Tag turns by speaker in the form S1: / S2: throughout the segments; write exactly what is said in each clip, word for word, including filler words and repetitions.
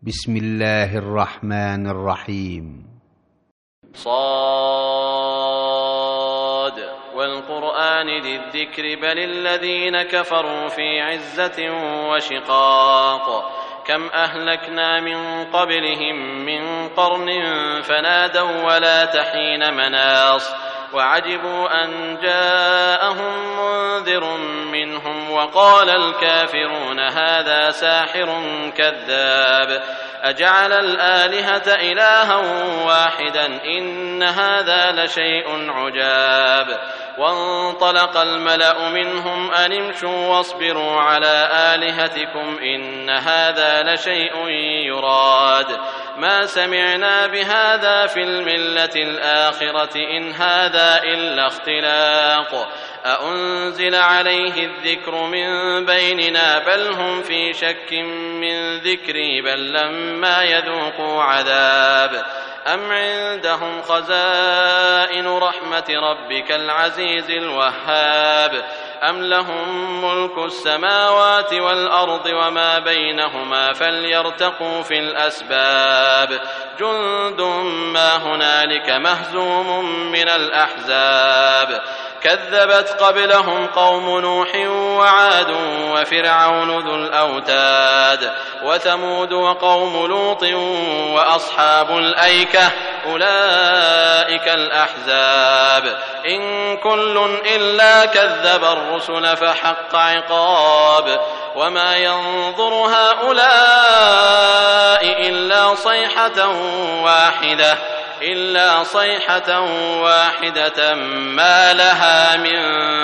S1: بسم الله الرحمن الرحيم.
S2: صاد والقرآن ذي الذكر بل الذين كفروا في عزة وشقاق كم أهلكنا من قبلهم من قرن فنادوا ولا تحين مناص وعجبوا أن جاءهم منذر منهم وقال الكافرون هذا ساحر كذاب أجعل الآلهة إلها واحدا إن هذا لشيء عجاب وانطلق الملأ منهم أن امشوا واصبروا على آلهتكم إن هذا لشيء يراد ما سمعنا بهذا في الملة الآخرة إن هذا إلا اختلاق أأنزل عليه الذكر من بيننا بل هم في شك من ذكري بل لما يذوقوا عذاب أم عندهم خزائن رحمة ربك العزيز الوهاب أم لهم ملك السماوات والأرض وما بينهما فليرتقوا في الأسباب جند ما هنالك مهزوم من الأحزاب كذبت قبلهم قوم نوح وعاد وفرعون ذو الأوتاد وثمود وقوم لوط وأصحاب الأيكة أولئك الأحزاب إن كل إلا كذب الرسل فحق عقاب وما ينظر هؤلاء إلا صيحة واحدة إلا صيحة واحدة ما لها من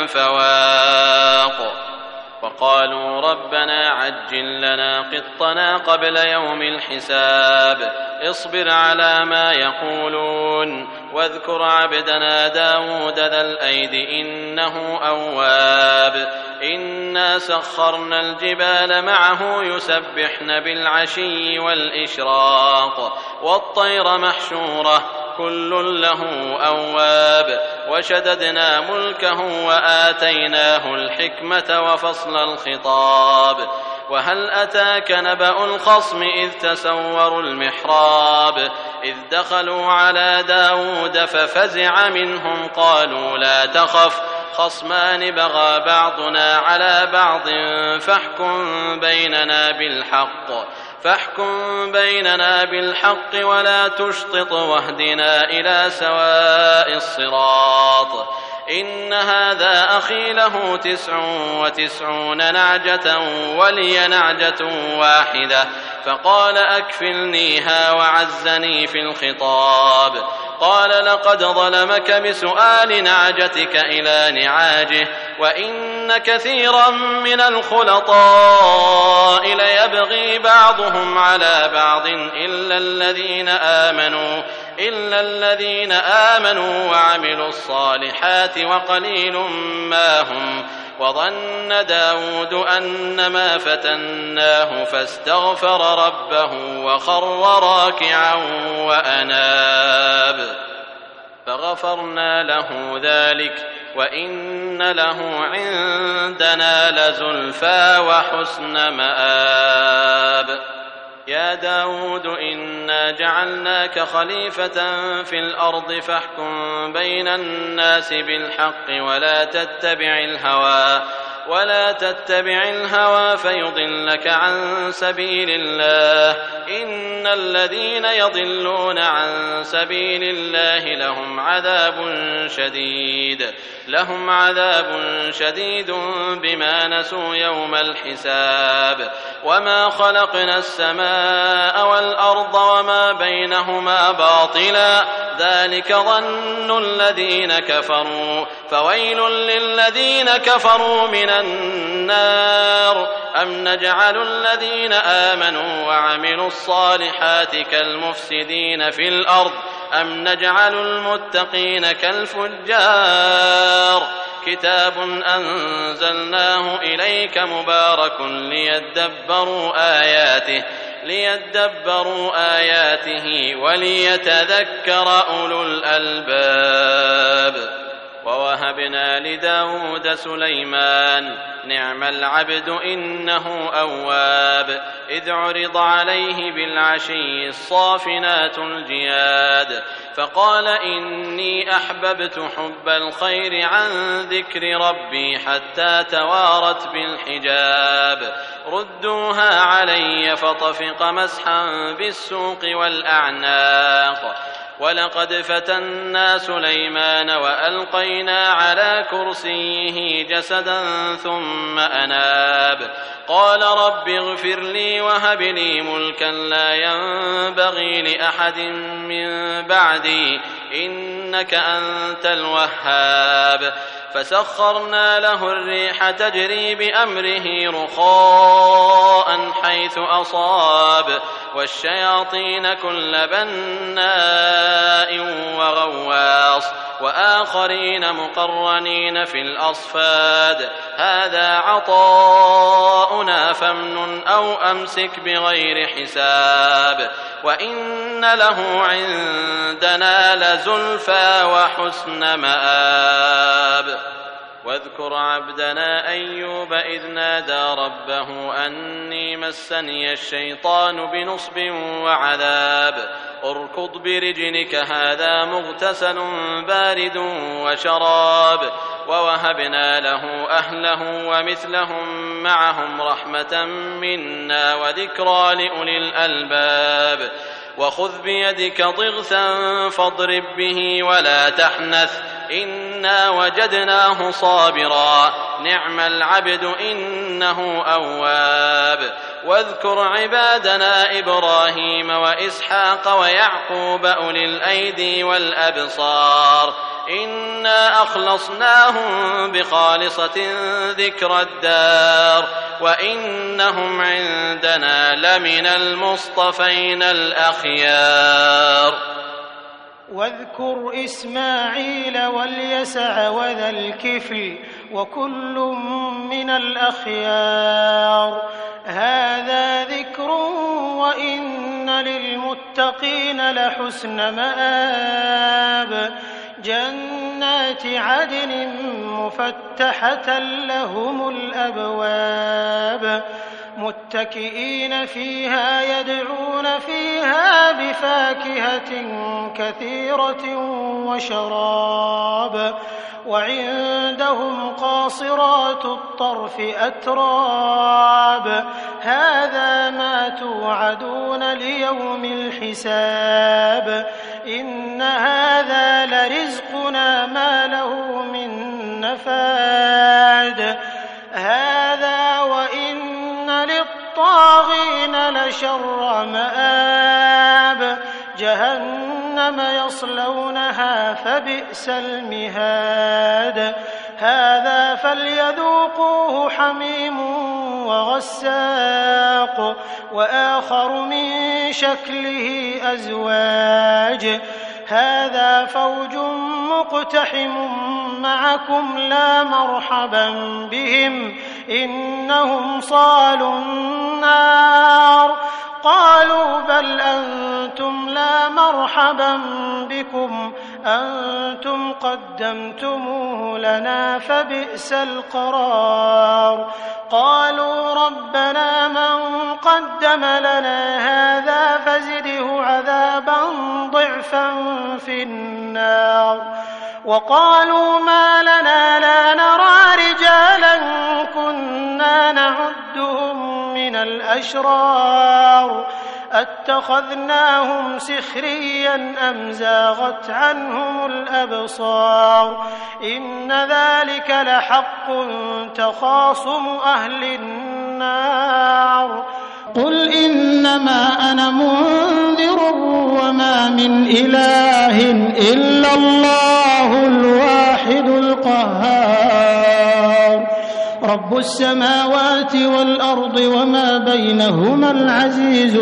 S2: فواق وقالوا ربنا عجل لنا قطنا قبل يوم الحساب اصبر على ما يقولون واذكر عبدنا داود ذا الأيد إنه أواب إنا سخرنا الجبال معه يسبحن بالعشي والإشراق والطير محشورة كل له أواب وشددنا ملكه وآتيناه الحكمة وفصل الخطاب وهل أتاك نبأ الخصم إذ تسوروا المحراب إذ دخلوا على داود ففزع منهم قالوا لا تخف خصمان بغى بعضنا على بعض فاحكم بيننا بالحق فاحكم بيننا بالحق ولا تشطط واهدنا إلى سواء الصراط إن هذا أخي له تسع وتسعون نعجة ولي نعجة واحدة فقال أكفلنيها وعزني في الخطاب قال لقد ظلمك بسؤال نعجتك إلى نعاجه وإن كثيرا من الخلطاء ليبغي بعضهم على بعض إلا الذين آمنوا إلا الذين آمنوا وعملوا الصالحات وقليل ما هم وظن داود أنما فتناه فاستغفر ربه وخر راكعا وأناب فغفرنا له ذلك وإن له عندنا لزلفى وحسن مآب يا داود إنا جعلناك خليفة في الأرض فاحكم بين الناس بالحق ولا تتبع الهوى ولا تتبع الهوى فيضلك عن سبيل الله إن الذين يضلون عن سبيل الله لهم عذاب شديد لهم عذاب شديد بما نسوا يوم الحساب وما خلقنا السماء والأرض وما بينهما باطلا ذلك ظن الذين كفروا فويل للذين كفروا من النار أم نجعل الذين آمنوا وعملوا الصالحات كالمفسدين في الأرض أم نجعل المتقين كالفجار كتاب أنزلناه إليك مبارك ليدبروا آياته ليدبروا آياته وليتذكر أولو الألباب ووهبنا لداود سليمان نعم العبد إنه أواب إذ عرض عليه بالعشي الصافنات الجياد فقال إني أحببت حب الخير عن ذكر ربي حتى توارت بالحجاب ردوها علي فطفق مسحا بالسوق والأعناق ولقد فتنا سليمان وألقينا على كرسيه جسدا ثم أناب قال رب اغفر لي وهب لي ملكا لا ينبغي لأحد من بعدي إنك أنت الوهاب فسخرنا له الريح تجري بأمره رخاء حيث أصاب والشياطين كل بناء وغواص وآخرين مقرنين في الأصفاد هذا عطاؤنا فامنن أو أمسك بغير حساب وإن له عندنا لزلفى وحسن مآب واذكر عبدنا أيوب إذ نادى ربه أني مسني الشيطان بنصب وعذاب اركض برجلك هذا مغتسل بارد وشراب ووهبنا له أهله ومثلهم معهم رحمة منا وذكرى لأولي الألباب وخذ بيدك ضغثا فاضرب به ولا تحنث إنا وجدناه صابرا نعم العبد إنه أواب واذكر عبادنا إبراهيم وإسحاق ويعقوب أولي الأيدي والأبصار إنا أخلصناهم بخالصة ذكر الدار وإنهم عندنا لمن المصطفين الأخيار
S3: واذكر إسماعيل واليسع وذا الكفل وكل من الأخيار هذا ذكر وإن للمتقين لحسن مآب جنات عدن مفتحة لهم الأبواب متكئين فيها يدعون فيها بفاكهة كثيرة وشراب وعندهم قاصرات الطرف أتراب هذا ما توعدون ليوم الحساب إن هذا لرزقنا ما له من نفاد هذا وإن للطاغين لشر مآب جهنم يصلونها فبئس المهاد هذا فليذوقوه حميم وغساق وآخر من شكله أزواج هذا فوج مقتحم معكم لا مرحبا بهم إنهم صالوا النار قالوا بل أنتم لا مرحبا بكم أنتم قدمتموه لنا فبئس القرار قالوا ربنا من قدم لنا هذا فزده عذابا ضعفا في النار وقالوا ما لنا لا نرى رجالا كنا نعدهم من الأشرار أتخذناهم سخريا أم زاغت عنهم الأبصار إن ذلك لحق تخاصم أهل النار قل إنما أنا منذر وما من إله إلا الله الواحد القهار رب السماوات والأرض وما بينهما العزيز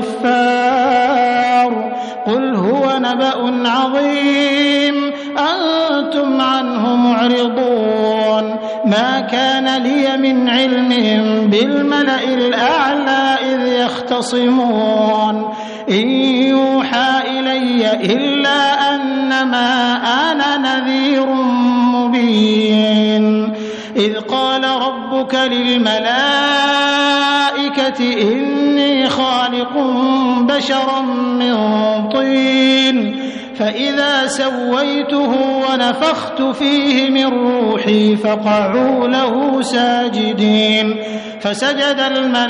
S3: الغفار قل هو نبأ عظيم أنتم عنه معرضون ما كان لي من علم بالملأ الأعلى إذ يختصمون إن يوحى إلي إلا أنما أنا نذير ربك للملائكة إني خالق بشرا من طين فإذا سويته ونفخت فيه من روحي فقعوا له ساجدين فسجد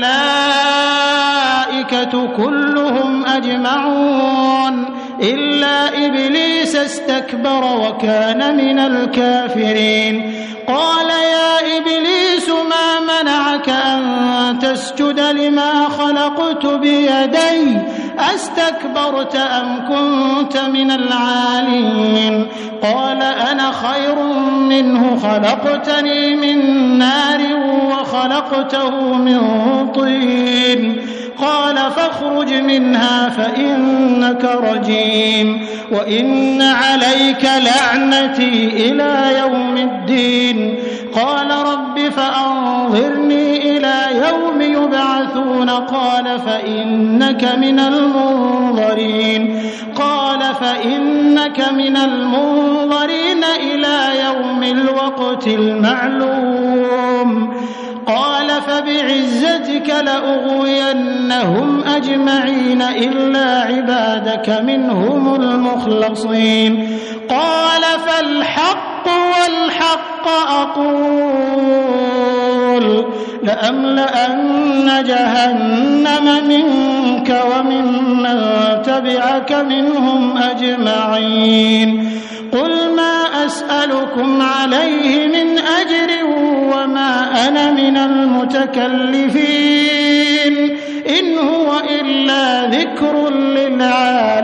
S3: الملائكة كلهم أجمعون إلا إبليس استكبر وكان من الكافرين قال يا إبليس ما منعك أن تسجد لما خلقت بيدي أستكبرت أم كنت من العالين قال أنا خير منه خلقتني من نار وخلقته من طين قال فاخرج منها فإنك رجيم وإن عليك لعنتي إلى يوم الدين قال رب فأنظرني إلى يوم يبعثون قال فإنك من المنظرين قال فإنك من المنظرين إلى يوم الوقت المعلوم قال فبعزتك لأغوينهم أجمعين إلا عبادك منهم المخلصين قال فالحق والحق أقول لأملأن جهنم منك وممن تبعك منهم أجمعين قل ما أسألكم عليه من أجر وما أنا من المتكلفين إن هو إلا ذكر للعالمين